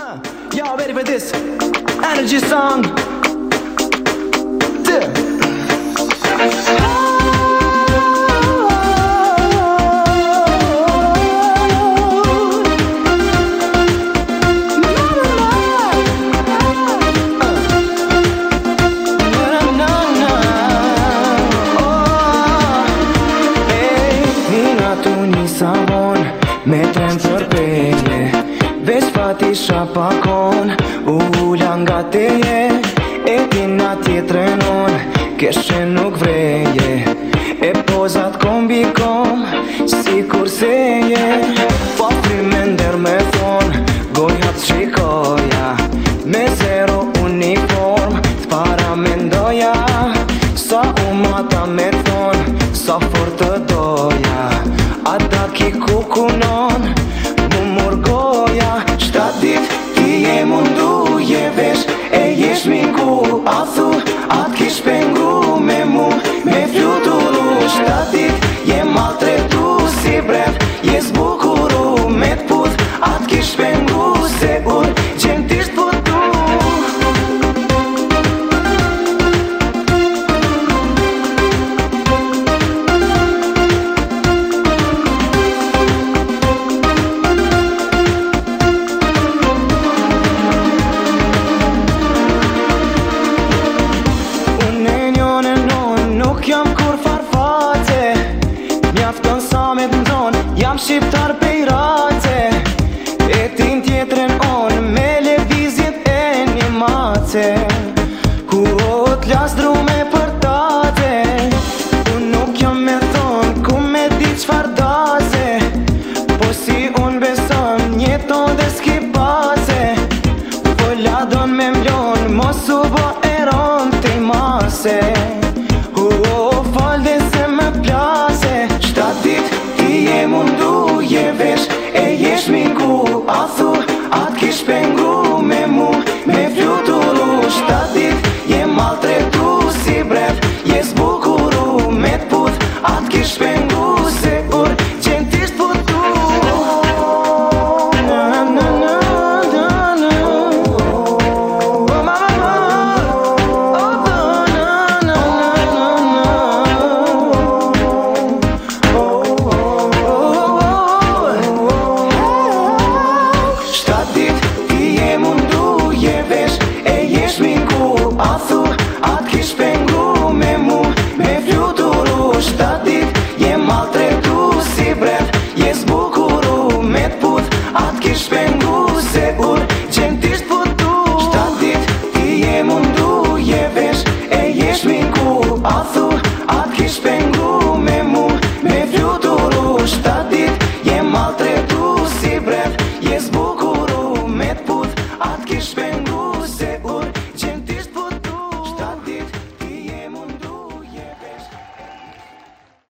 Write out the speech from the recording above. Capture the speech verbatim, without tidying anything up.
Uh, y'all ready for this energy song? Yeah. Me trem përpeje Veç fati shapakon Ulla nga teje E tina tjetrenon Keshe nuk vreje E pozat kombi kom Si kurseje Pa prime nder me thon Gojat shikoja Me zero uniform T'para mendoja Sa umata me thon Sa fort të doja Ata ki kukunon Mu murgoja Shtat dit ti je mundu Je vesh e jesh minku A thu at kish pengu Me mu me fluturu Shtat dit je maltretu Si brev je zbukuru Me t'put at kish pengu Se ur gjentisht putu Jam shqiptar pejrace E tin tjetren on